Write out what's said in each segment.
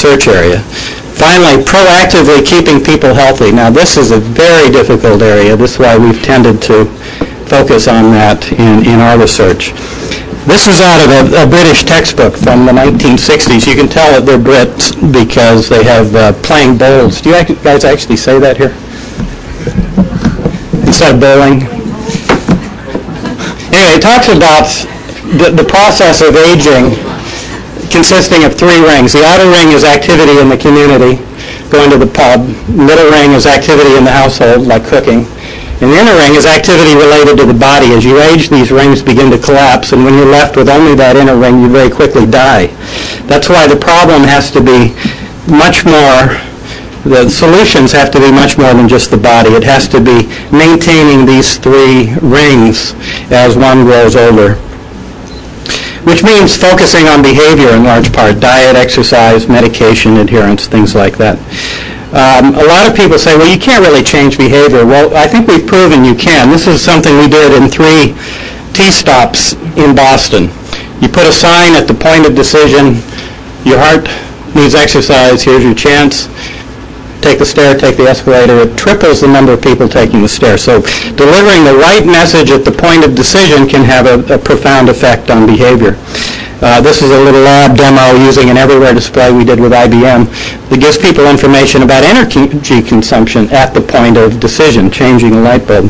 research area. Finally, proactively keeping people healthy. Now, this is a very difficult area. This is why we've tended to focus on that in our research. This is out of a British textbook from the 1960s. You can tell that they're Brits because they have playing bowls. Do you guys actually say that here? Instead of bowling? Anyway, it talks about the process of aging consisting of three rings. The outer ring is activity in the community, going to the pub. Middle ring is activity in the household, like cooking. And the inner ring is activity related to the body. As you age, these rings begin to collapse, and when you're left with only that inner ring, you very quickly die. That's why the problem has to be much more, the solutions have to be much more than just the body. It has to be maintaining these three rings as one grows older, which means focusing on behavior in large part, diet, exercise, medication, adherence, things like that. A lot of people say, well, you can't really change behavior. Well, I think we've proven you can. This is something we did in 3 T-stops in Boston. You put a sign at the point of decision, your heart needs exercise, here's your chance. Take the stair, take the escalator. It triples the number of people taking the stair. So delivering the right message at the point of decision can have a profound effect on behavior. This is a little lab demo using an everywhere display we did with IBM that gives people information about energy consumption at the point of decision, changing a light bulb.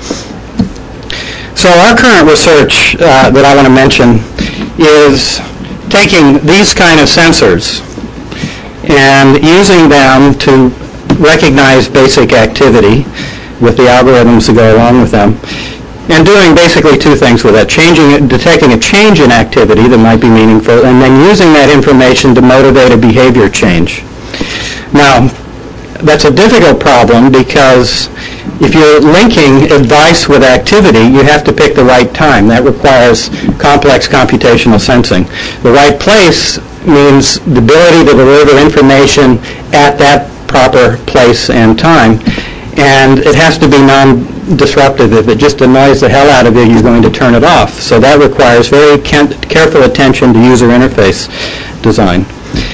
So our current research that I want to mention is taking these kind of sensors and using them to recognize basic activity with the algorithms that go along with them, and doing basically 2 things with that: detecting a change in activity that might be meaningful, and then using that information to motivate a behavior change. Now, that's a difficult problem because if you're linking advice with activity, you have to pick the right time. That requires complex computational sensing. The right place means the ability to deliver information at that proper place and time, and it has to be non-disruptive. If it just annoys the hell out of you, you're going to turn it off. So that requires very careful attention to user interface design.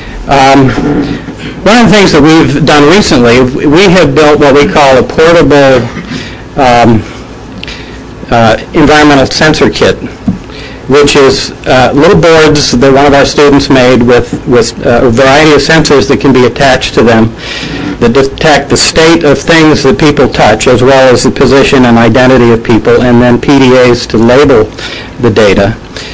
One of the things that we've done recently, we have built what we call a portable environmental sensor kit, which is little boards that one of our students made with a variety of sensors that can be attached to them that detect the state of things that people touch, as well as the position and identity of people, and then PDAs to label the data.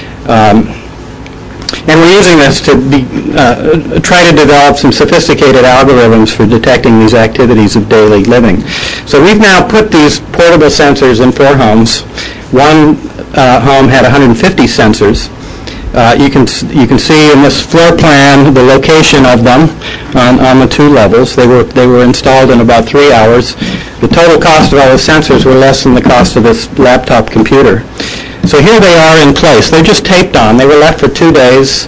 And we're using this to try to develop some sophisticated algorithms for detecting these activities of daily living. So we've now put these portable sensors in 4 homes. One home had 150 sensors. You can see in this floor plan the location of them on the 2 levels. They were installed in about 3 hours. The total cost of all the sensors were less than the cost of this laptop computer. So here they are in place. They're just taped on. They were left for 2 weeks.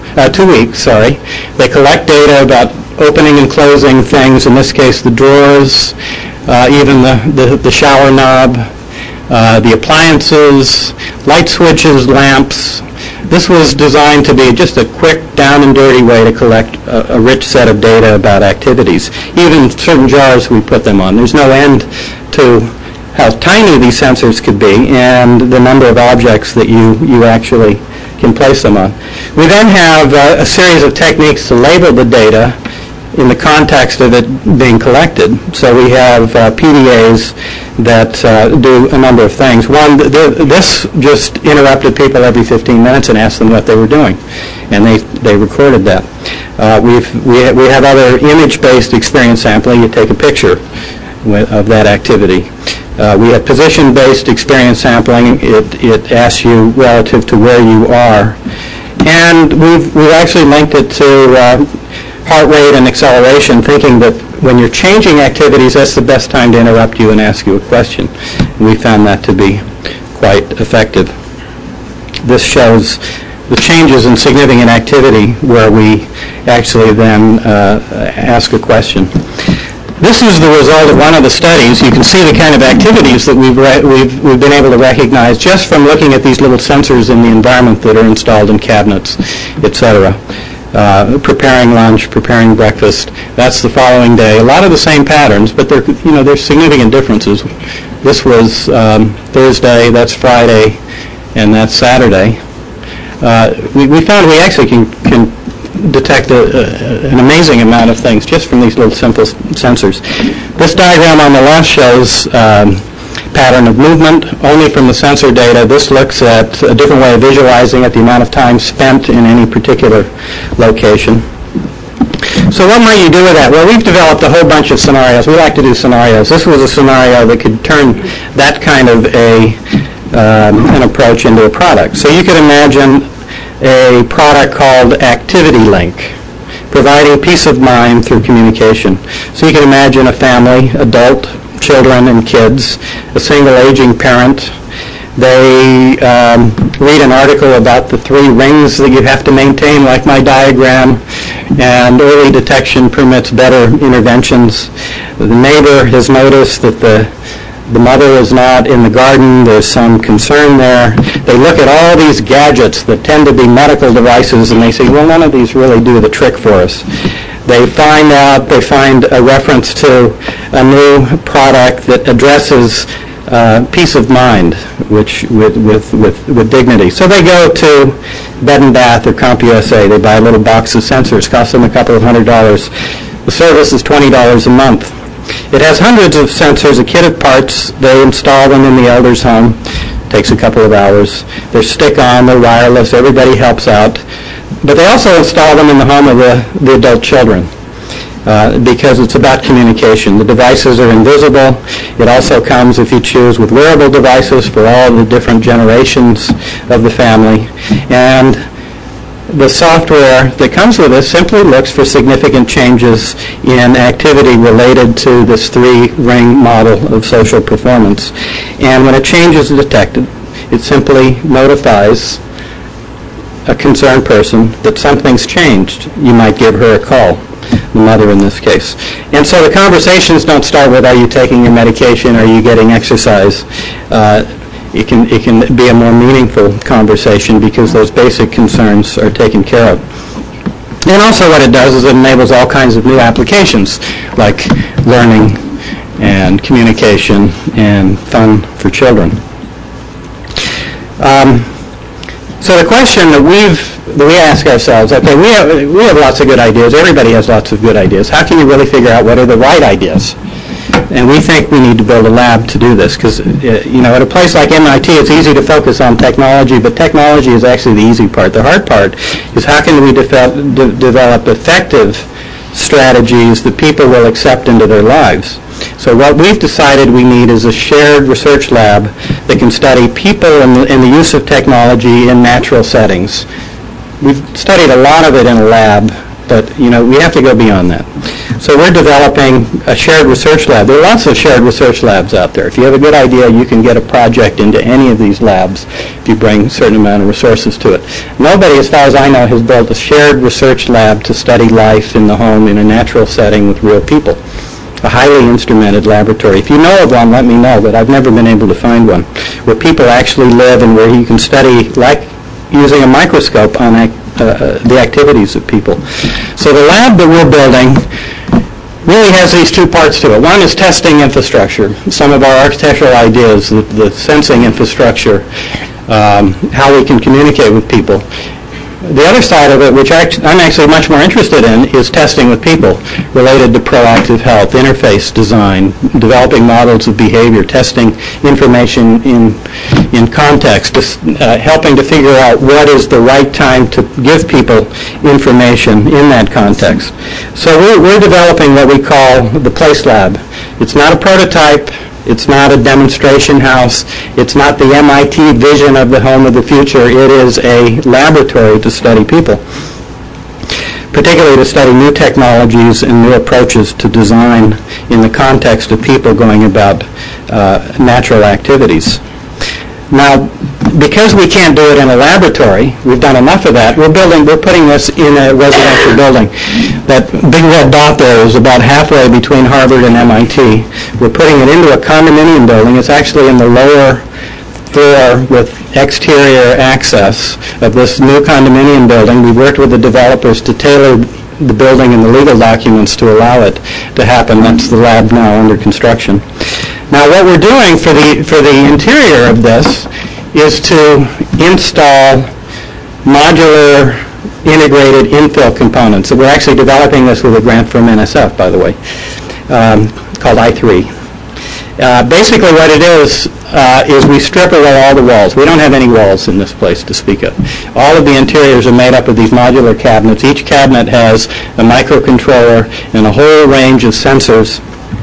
They collect data about opening and closing things. In this case, the drawers, even the shower knob, the appliances, light switches, lamps. This was designed to be just a quick, down and dirty way to collect a rich set of data about activities. Even certain jars we put them on. There's no end to how tiny these sensors could be and the number of objects that you actually can place them on. We then have a series of techniques to label the data in the context of it being collected. So we have PDAs that do a number of things. One, this just interrupted people every 15 minutes and asked them what they were doing, and they recorded that. We have other image-based experience sampling. You take a picture of that activity. We have position-based experience sampling. It asks you relative to where you are, and we've actually linked it to heart rate and acceleration, thinking that when you're changing activities, that's the best time to interrupt you and ask you a question. And we found that to be quite effective. This shows the changes in significant activity where we actually then ask a question. This is the result of one of the studies. You can see the kind of activities that we've been able to recognize just from looking at these little sensors in the environment that are installed in cabinets, etc. preparing lunch, preparing breakfast. That's the following day. A lot of the same patterns, but there's significant differences. This was Thursday, that's Friday, and that's Saturday. We found we actually can detect an amazing amount of things just from these little simple sensors. This diagram on the left shows pattern of movement only from the sensor data. This looks at a different way of visualizing it, the amount of time spent in any particular location. So what might you do with that? Well, we've developed a whole bunch of scenarios. We like to do scenarios. This was a scenario that could turn that kind of an approach into a product. So you could imagine a product called Activity Link, providing peace of mind through communication. So you can imagine a family, adult, children and kids, a single aging parent. They read an article about the 3 rings that you have to maintain, like my diagram, and early detection permits better interventions. The neighbor has noticed that the mother is not in the garden. There's some concern there. They look at all these gadgets that tend to be medical devices, and they say, well, none of these really do the trick for us. They find a reference to a new product that addresses peace of mind, which with dignity. So they go to Bed and Bath or CompUSA. They buy a little box of sensors, costs them a couple of $100. The service is $20 a month. It has hundreds of sensors, a kit of parts. They install them in the elder's home. It takes a couple of hours. They're stick-on, they're wireless, everybody helps out. But they also install them in the home of the adult children because it's about communication. The devices are invisible. It also comes, if you choose, with wearable devices for all the different generations of the family. And the software that comes with it simply looks for significant changes in activity related to this 3-ring model of social performance. And when a change is detected, it simply notifies a concerned person that something's changed. You might give her a call, the mother in this case. And so the conversations don't start with, are you taking your medication, are you getting exercise? It can be a more meaningful conversation because those basic concerns are taken care of. And also what it does is it enables all kinds of new applications like learning and communication and fun for children. So the question that we ask ourselves, okay, we have lots of good ideas. Everybody has lots of good ideas. How can you really figure out what are the right ideas? And we think we need to build a lab to do this because, at a place like MIT, it's easy to focus on technology, but technology is actually the easy part. The hard part is how can we develop effective strategies that people will accept into their lives. So what we've decided we need is a shared research lab that can study people and the use of technology in natural settings. We've studied a lot of it in a lab, but we have to go beyond that. So we're developing a shared research lab. There are lots of shared research labs out there. If you have a good idea, you can get a project into any of these labs if you bring a certain amount of resources to it. Nobody, as far as I know, has built a shared research lab to study life in the home in a natural setting with real people. A highly instrumented laboratory. If you know of one, let me know, but I've never been able to find one where people actually live and where you can study, like using a microscope on the activities of people. So the lab that we're building really has these 2 parts to it. One is testing infrastructure, some of our architectural ideas, the sensing infrastructure, how we can communicate with people. The other side of it, which I'm actually much more interested in, is testing with people related to proactive health, interface design, developing models of behavior, testing information in context, helping to figure out what is the right time to give people information in that context. So we're developing what we call the Place Lab. It's not a prototype. It's not a demonstration house. It's not the MIT vision of the home of the future. It is a laboratory to study people, particularly to study new technologies and new approaches to design in the context of people going about natural activities. Now, because we can't do it in a laboratory, we've done enough of that, we're putting this in a residential building. That big red dot there is about halfway between Harvard and MIT. We're putting it into a condominium building. It's actually in the lower floor with exterior access of this new condominium building. We worked with the developers to tailor the building and the legal documents to allow it to happen. That's the lab now under construction. Now what we're doing for the interior of this is to install modular integrated infill components. So we're actually developing this with a grant from NSF, by the way, called I3. Basically what it is we strip away all the walls. We don't have any walls in this place to speak of. All of the interiors are made up of these modular cabinets. Each cabinet has a microcontroller and a whole range of sensors.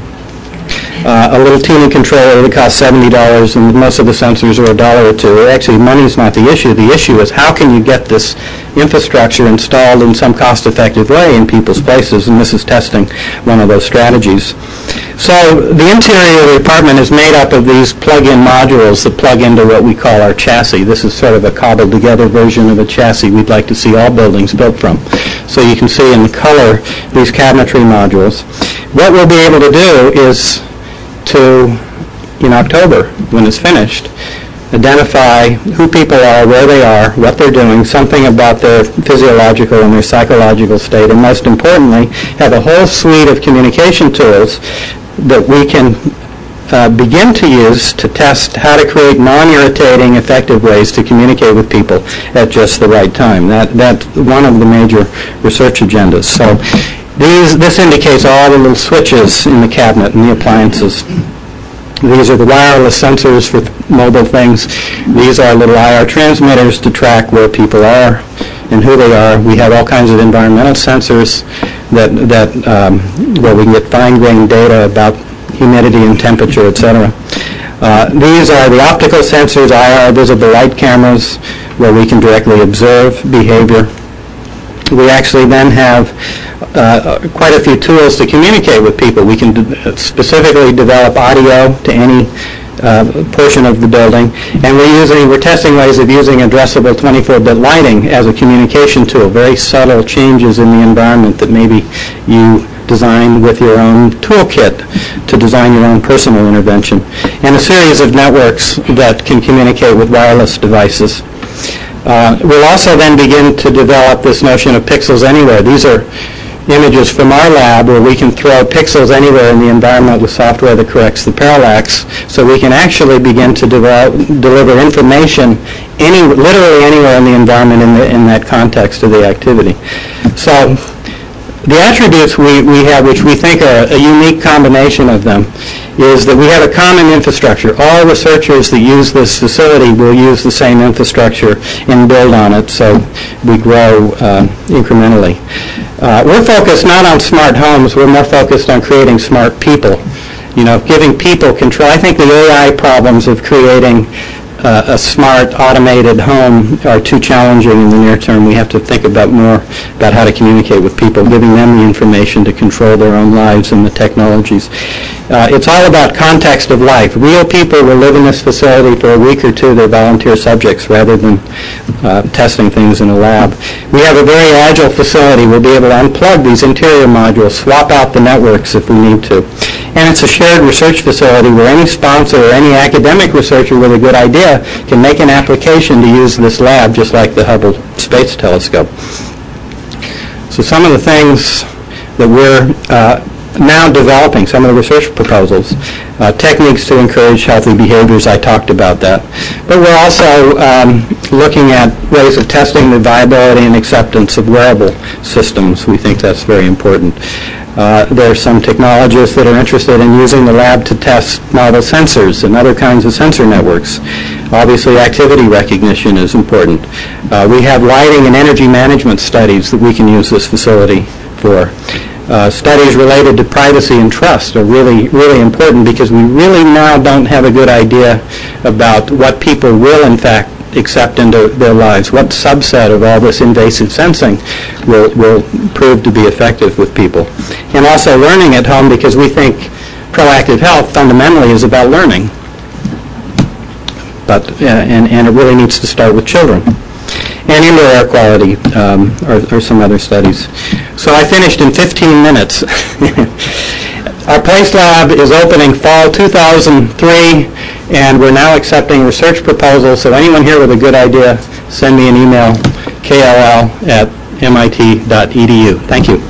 A little teeny controller that costs $70, and most of the sensors are $1 or $2. Actually, money's not the issue. The issue is how can you get this infrastructure installed in some cost-effective way in people's places, and this is testing one of those strategies. So the interior of the apartment is made up of these plug-in modules that plug into what we call our chassis. This is sort of a cobbled-together version of a chassis we'd like to see all buildings built from. So you can see in the color these cabinetry modules. What we'll be able to do is to, in October, when it's finished, identify who people are, where they are, what they're doing, something about their physiological and their psychological state, and most importantly, have a whole suite of communication tools that we can begin to use to test how to create non-irritating, effective ways to communicate with people at just the right time. That's one of the major research agendas. So this indicates all the little switches in the cabinet and the appliances. These are the wireless sensors for mobile things. These are little IR transmitters to track where people are and who they are. We have all kinds of environmental sensors that where we can get fine-grained data about humidity and temperature, etc. These are the optical sensors, IR visible light cameras, where we can directly observe behavior. We actually then have quite a few tools to communicate with people. We can specifically develop audio to any portion of the building, and we're testing ways of using addressable 24-bit lighting as a communication tool, very subtle changes in the environment that maybe you design with your own toolkit to design your own personal intervention, and a series of networks that can communicate with wireless devices. We'll also then begin to develop this notion of pixels anywhere. These are images from our lab where we can throw pixels anywhere in the environment with software that corrects the parallax, so we can actually begin to deliver information literally anywhere in the environment in that context of the activity. So the attributes we have, which we think are a unique combination of them, is that we have a common infrastructure. All researchers that use this facility will use the same infrastructure and build on it, so we grow incrementally. We're focused not on smart homes, we're more focused on creating smart people. Giving people control. I think the AI problems of creating a smart, automated home are too challenging in the near term. We have to think more about how to communicate with people, giving them the information to control their own lives and the technologies. It's all about context of life. Real people will live in this facility for a week or two. They're volunteer subjects rather than testing things in a lab. We have a very agile facility. We'll be able to unplug these interior modules, swap out the networks if we need to. And it's a shared research facility where any sponsor or any academic researcher with a good idea can make an application to use this lab, just like the Hubble Space Telescope. So some of the things that we're now developing, some of the research proposals, techniques to encourage healthy behaviors, I talked about that. But we're also looking at ways of testing the viability and acceptance of wearable systems. We think that's very important. There are some technologists that are interested in using the lab to test novel sensors and other kinds of sensor networks. Obviously, activity recognition is important. We have lighting and energy management studies that we can use this facility for. Studies related to privacy and trust are really, really important because we really now don't have a good idea about what people will, in fact, accept into their lives. What subset of all this invasive sensing will prove to be effective with people. And also learning at home, because we think proactive health fundamentally is about learning. And it really needs to start with children. And indoor air quality are some other studies. So I finished in 15 minutes. Our PLACE lab is opening fall 2003, and we're now accepting research proposals. So anyone here with a good idea, send me an email, kll@mit.edu. Thank you.